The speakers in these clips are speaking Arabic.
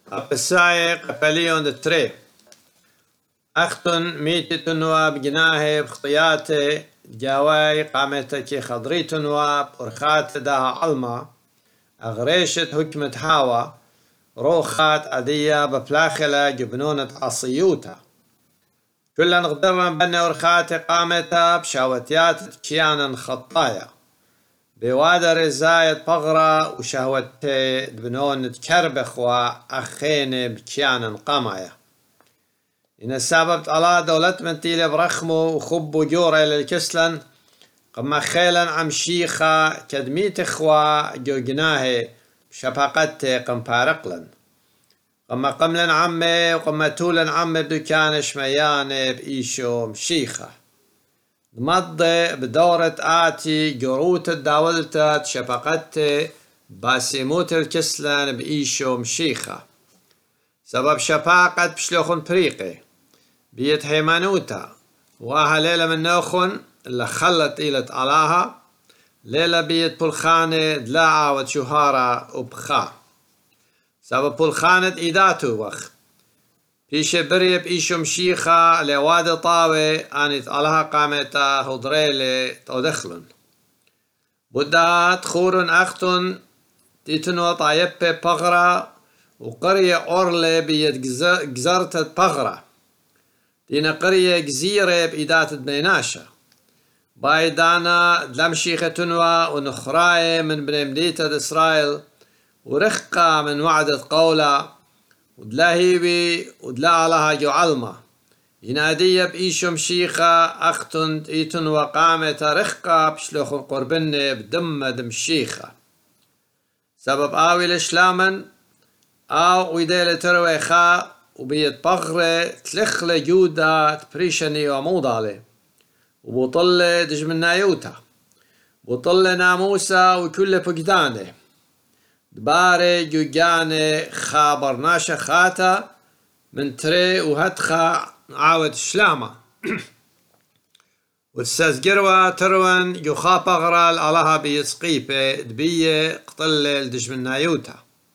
السايق قبليون تري أختن ميتتن وبجناه بخطياته جاواي قامتك خضريتن وبرخات داها علما أغريشت هكمة هاوا روخات أدية بفلاخلة جبنونة عصيوتا كلن غدرن بني ورخات قامتا بشاوتيات كيانا خطايا بوادر زايد بغرة وشهوة بنون كربخ وأخين بكيانا قمايا إن السبب على دولت منتيلة برخمو وخبو جورة للكسلن قم خيلا عم شيخة كدميت إخوة جوجناه بشفقت قم بارقلن قم قملن عمي وقم تولن عمي بدكان شميان بإيشو مشيخة مضي بدورة آتي جروت الدولتة شفقت باسيموت الكسلن بإيشو مشيخة سبب شفاقة بشلوخن بريقي بيت حيمانوتا واها ليلة من نوخن اللي خلت إيلة علاها ليلة بيت بلخانة دلاعة وتشوهارة وبخا سبب بلخانة إيداتو وخ بيش بريب إيشو مشيخة لواد طاوي آنت علاها قامتا هدريلي تودخلن بدات خورن أختن تيتنو طايبة بغرة وقرية أورلي بيت جزرت بغرة دينا قرية جزيرة بإيدات بنيناشا بايدانا دلمشيخة تنوى ونخراية من بني مدينة إسرائيل ورخقة من وعدة قولة ودلاهيبي ودلا لها جو علمة ينادية بإيشو مشيخة أختن إيتن وقامة رخقة بشلوخ قربنة بدم دمشيخة سبب آوي لشلامن أو ويديلة ترويخا وبيت بغرة تلخلة جودة تبريشني وموضالي وبطلة دجمنايوتا بطلة ناموسة وكل فقدانه دباري جوجاني خابرناشا خاتا من تري وهدخا عاود الشلامة والساس جروة تروان يخا بغرة الالها بيسقيبة دبية قطلة دجمنايوتا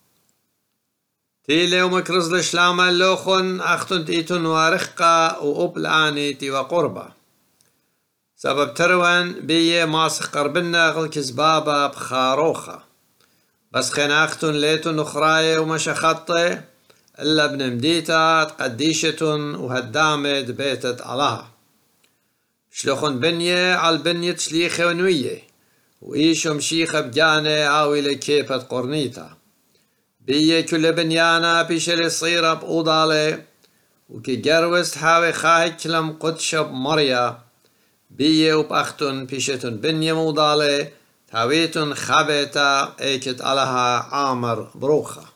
تيلي ومكرز لشلامة اللوخن أختن تيتن ورخقة وأبلاني تي وقربة سبب تروان بيه ماسخ قربنا غل كزبابة بخاروخة بس خين أختن ليتن نخراية ومشخطة إلا ابن مديتا تقديشة وهدامة بيتت علىها شلوخن بنية على البنية تشليخة ونوية وإيشو مشيخة بجانة عاويلة كيبة قرنيتا بيه كل بنيانا بيشل صيرة بأوضالي وكي جروز تحاوي خاهي كلم قدشة بمريا بيه وبأختن بيشتن بنية موضالي تاويتن خابتا ايكت علىها عامر بروخة